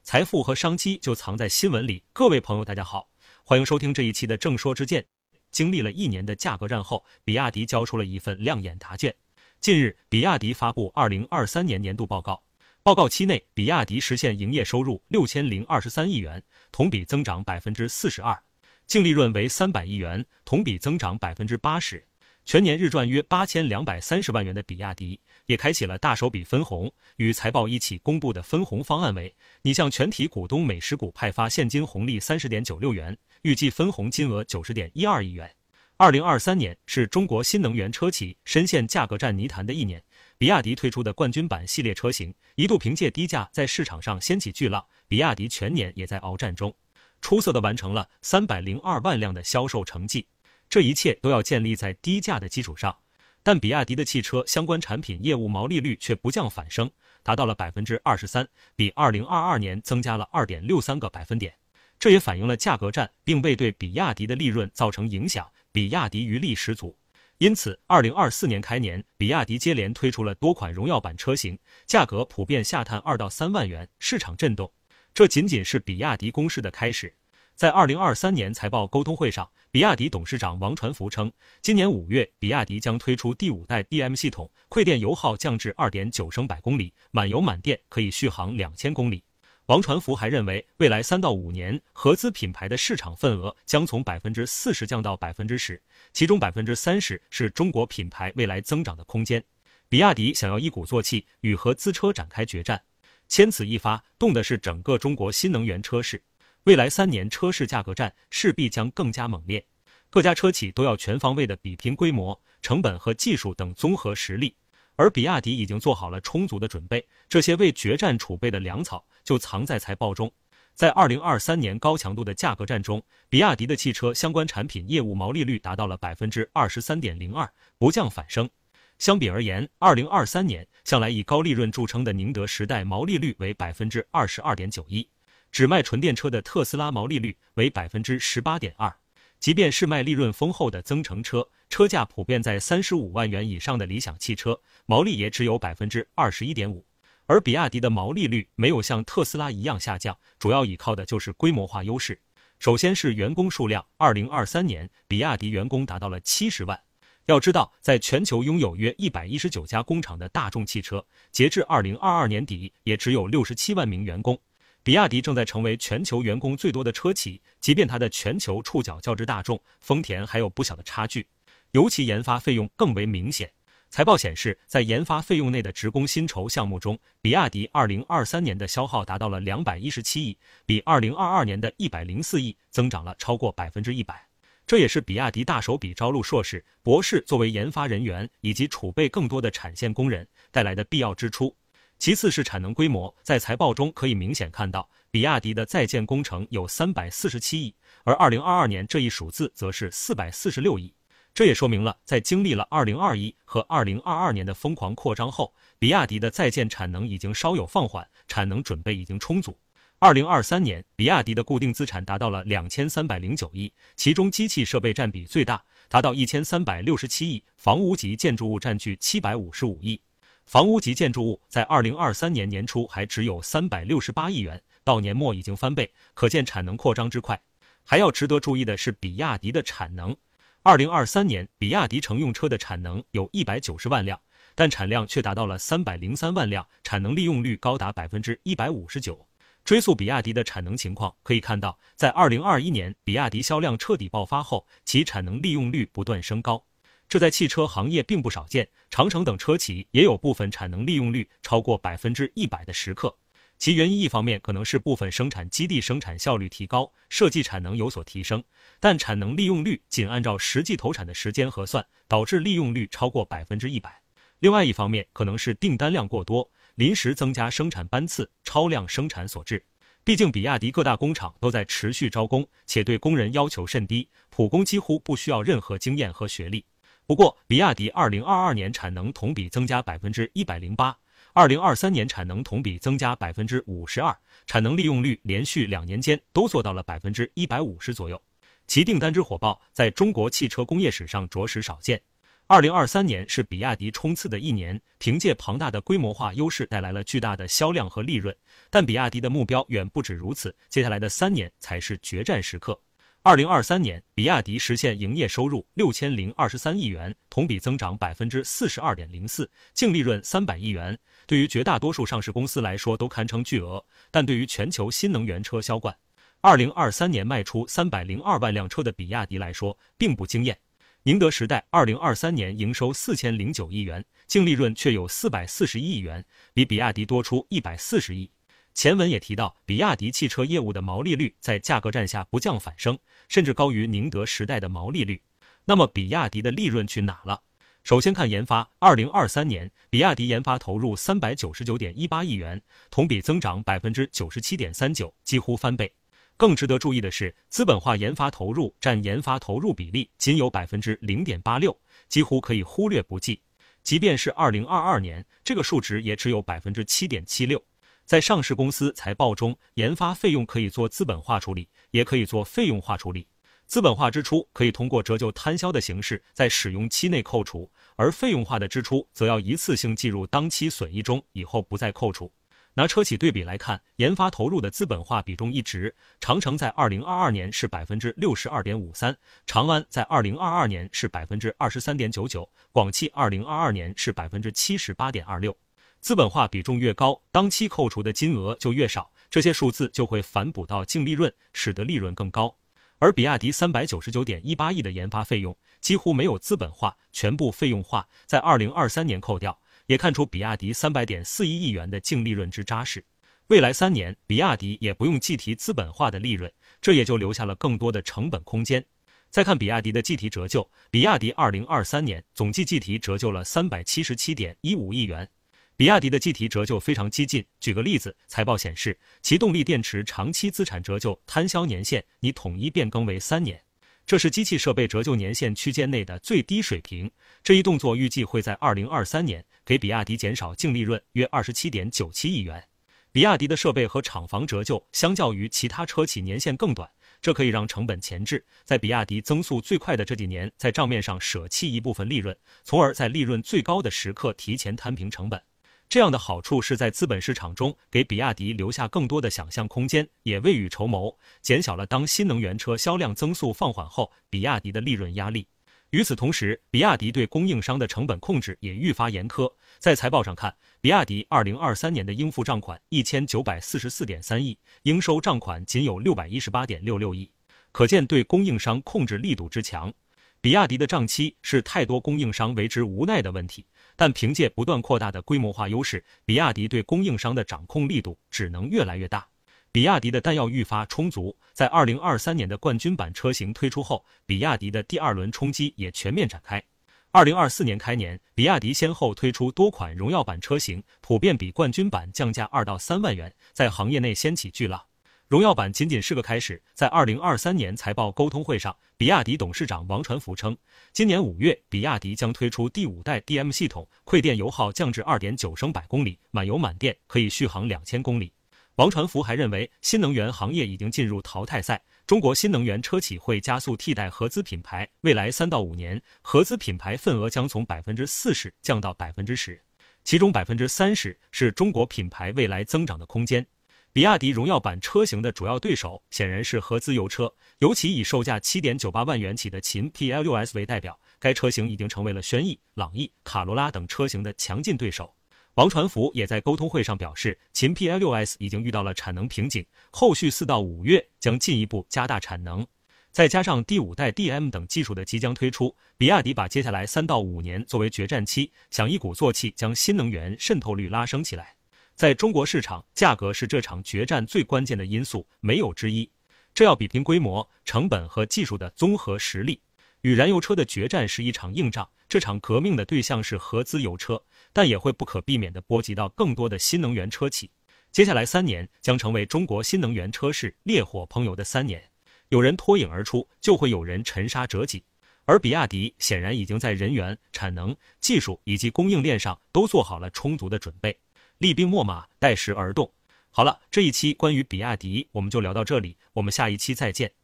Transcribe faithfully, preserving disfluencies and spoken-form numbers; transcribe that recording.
财富和商机就藏在新闻里。各位朋友大家好，欢迎收听这一期的正说之见。经历了一年的价格战后，比亚迪交出了一份亮眼答卷。近日，比亚迪发布二零二三年年度报告，报告期内，比亚迪实现营业收入六千零二十三亿元，同比增长百分之四十二，净利润为三百亿元，同比增长百分之八十。全年日赚约八千两百三十万元的比亚迪，也开启了大手笔分红。与财报一起公布的分红方案为：拟向全体股东每十股派发现金红利 三十点九六元，预计分红金额 九十点一二亿元。二零二三年是中国新能源车企深陷价格战泥潭的一年，比亚迪推出的冠军版系列车型一度凭借低价在市场上掀起巨浪，比亚迪全年也在鏖战中，出色地完成了三百零二万辆的销售成绩。这一切都要建立在低价的基础上，但比亚迪的汽车相关产品业务毛利率却不降反升，达到了 百分之二十三， 比二零二二年增加了 二点六三个百分点。这也反映了价格战并未对比亚迪的利润造成影响，比亚迪余力十足。因此二零二四年开年，比亚迪接连推出了多款荣耀版车型，价格普遍下探二到三万元，市场震动。这仅仅是比亚迪攻势的开始。在二零二三年财报沟通会上，比亚迪董事长王传福称，今年五月比亚迪将推出第五代 D M 系统，馈电油耗降至 二点九升百公里，满油满电可以续航两千公里。王传福还认为，未来三到五年合资品牌的市场份额将从 百分之四十 降到 百分之十， 其中 百分之三十 是中国品牌未来增长的空间。比亚迪想要一鼓作气与合资车展开决战，千此一发，动的是整个中国新能源车市。未来三年车市价格战势必将更加猛烈，各家车企都要全方位的比拼规模、成本和技术等综合实力，而比亚迪已经做好了充足的准备，这些为决战储备的粮草就藏在财报中。在二零二三年高强度的价格战中，比亚迪的汽车相关产品业务毛利率达到了 百分之二十三点零二， 不降反升。相比而言，二零二三年向来以高利润著称的宁德时代毛利率为 百分之二十二点九一，只卖纯电车的特斯拉毛利率为 百分之十八点二， 即便是卖利润丰厚的增程车，车价普遍在三十五万元以上的理想汽车，毛利也只有 百分之二十一点五。 而比亚迪的毛利率没有像特斯拉一样下降，主要依靠的就是规模化优势。首先是员工数量，二零二三年比亚迪员工达到了七十万。要知道，在全球拥有约一百一十九家工厂的大众汽车，截至二零二二年底也只有六十七万名员工。比亚迪正在成为全球员工最多的车企，即便它的全球触角较之大众、丰田还有不小的差距，尤其研发费用更为明显。财报显示，在研发费用内的职工薪酬项目中，比亚迪二零二三年的消耗达到了两百一十七亿，比二零二二年的一百零四亿增长了超过 百分之百。这也是比亚迪大手笔招录硕士、博士作为研发人员，以及储备更多的产线工人带来的必要支出。其次是产能规模，在财报中可以明显看到，比亚迪的在建工程有三百四十七亿，而二零二二年这一数字则是四百四十六亿。这也说明了，在经历了二零二一和二零二二年的疯狂扩张后，比亚迪的在建产能已经稍有放缓，产能准备已经充足。二零二三年，比亚迪的固定资产达到了两千三百零九亿，其中机器设备占比最大，达到一千三百六十七亿，房屋及建筑物占据七百五十五亿。房屋及建筑物在二零二三年年初还只有三百六十八亿元，到年末已经翻倍，可见产能扩张之快。还要值得注意的是比亚迪的产能。二零二三年，比亚迪乘用车的产能有一百九十万辆，但产量却达到了三百零三万辆，产能利用率高达 百分之一百五十九。追溯比亚迪的产能情况，可以看到，在二零二一年比亚迪销量彻底爆发后，其产能利用率不断升高。这在汽车行业并不少见，长城等车企也有部分产能利用率超过 百分之百 的时刻。其原因一方面可能是部分生产基地生产效率提高，设计产能有所提升，但产能利用率仅按照实际投产的时间核算，导致利用率超过 百分之百。另外一方面可能是订单量过多，临时增加生产班次，超量生产所致。毕竟比亚迪各大工厂都在持续招工，且对工人要求甚低，普工几乎不需要任何经验和学历。不过，比亚迪二零二二年产能同比增加 百分之一百零八， 二零二三年产能同比增加 百分之五十二， 产能利用率连续两年间都做到了 百分之一百五十 左右。其订单之火爆，在中国汽车工业史上着实少见。 二零二三年是比亚迪冲刺的一年，凭借庞大的规模化优势带来了巨大的销量和利润。但比亚迪的目标远不止如此，接下来的三年才是决战时刻。二零二三年，比亚迪实现营业收入六千零二十三亿元，同比增长百分之四十二点零四，净利润三百亿元。对于绝大多数上市公司来说都堪称巨额，但对于全球新能源车销冠，二零二三年卖出三百零二万辆车的比亚迪来说并不惊艳。宁德时代二零二三年营收四千零九亿元，净利润却有四百四十一亿元，比比亚迪多出一百四十亿。前文也提到，比亚迪汽车业务的毛利率在价格战下不降反升，甚至高于宁德时代的毛利率。那么比亚迪的利润去哪了？首先看研发，二零二三年比亚迪研发投入三百九十九点一八亿元，同比增长百分之九十七点三九，几乎翻倍。更值得注意的是，资本化研发投入占研发投入比例仅有百分之零点八六，几乎可以忽略不计。即便是二零二二年，这个数值也只有百分之七点七六。在上市公司财报中，研发费用可以做资本化处理，也可以做费用化处理。资本化支出可以通过折旧摊销的形式在使用期内扣除，而费用化的支出则要一次性计入当期损益中，以后不再扣除。拿车企对比来看，研发投入的资本化比重一直，长城在二零二二年是 百分之六十二点五三， 长安在二零二二年是 百分之二十三点九九， 广汽二零二二年是 百分之七十八点二六。资本化比重越高，当期扣除的金额就越少，这些数字就会反哺到净利润，使得利润更高。而比亚迪三百九十九点一八亿的研发费用几乎没有资本化，全部费用化，在二零二三年扣掉，也看出比亚迪三百点四一亿元的净利润之扎实。未来三年，比亚迪也不用计提资本化的利润，这也就留下了更多的成本空间。再看比亚迪的计提折旧，比亚迪二零二三年总计计提折旧了三百七十七点一五亿元。比亚迪的计提折旧非常激进，举个例子，财报显示，其动力电池长期资产折旧摊销年限拟统一变更为三年，这是机器设备折旧年限区间内的最低水平。这一动作预计会在二零二三年给比亚迪减少净利润约 二十七点九七亿元。比亚迪的设备和厂房折旧相较于其他车企年限更短，这可以让成本前置，在比亚迪增速最快的这几年，在账面上舍弃一部分利润，从而在利润最高的时刻提前摊平成本。这样的好处是在资本市场中给比亚迪留下更多的想象空间，也未雨绸缪，减小了当新能源车销量增速放缓后比亚迪的利润压力。与此同时，比亚迪对供应商的成本控制也愈发严苛。在财报上看，比亚迪二零二三年的应付账款一千九百四十四点三亿，应收账款仅有六百一十八点六六亿，可见对供应商控制力度之强。比亚迪的账期是太多供应商为之无奈的问题，但凭借不断扩大的规模化优势，比亚迪对供应商的掌控力度只能越来越大。比亚迪的弹药愈发充足，在二零二三年的冠军版车型推出后，比亚迪的第二轮冲击也全面展开。二零二四年开年，比亚迪先后推出多款荣耀版车型，普遍比冠军版降价二到三万元，在行业内掀起巨浪。荣耀版仅仅是个开始，在二零二三年财报沟通会上，比亚迪董事长王传福称，今年五月比亚迪将推出第五代 D M 系统，馈电油耗降至 二点九升百公里，满油满电可以续航两千公里。王传福还认为，新能源行业已经进入淘汰赛，中国新能源车企会加速替代合资品牌，未来三到五年，合资品牌份额将从 百分之四十 降到 百分之十， 其中 百分之三十 是中国品牌未来增长的空间。比亚迪荣耀版车型的主要对手显然是合资油车，尤其以售价 七点九八万元起的秦 P L 六 S 为代表，该车型已经成为了轩逸、朗逸、卡罗拉等车型的强劲对手。王传福也在沟通会上表示，秦 P L 六 S 已经遇到了产能瓶颈，后续四到五月将进一步加大产能。再加上第五代 D M 等技术的即将推出，比亚迪把接下来三到五年作为决战期，想一鼓作气将新能源渗透率拉升起来。在中国市场，价格是这场决战最关键的因素，没有之一。这要比拼规模、成本和技术的综合实力。与燃油车的决战是一场硬仗，这场革命的对象是合资油车，但也会不可避免地波及到更多的新能源车企。接下来三年将成为中国新能源车市烈火烹油的三年，有人脱颖而出，就会有人沉沙折戟。而比亚迪显然已经在人员、产能、技术以及供应链上都做好了充足的准备。厉兵秣马，待时而动。好了，这一期关于比亚迪我们就聊到这里，我们下一期再见。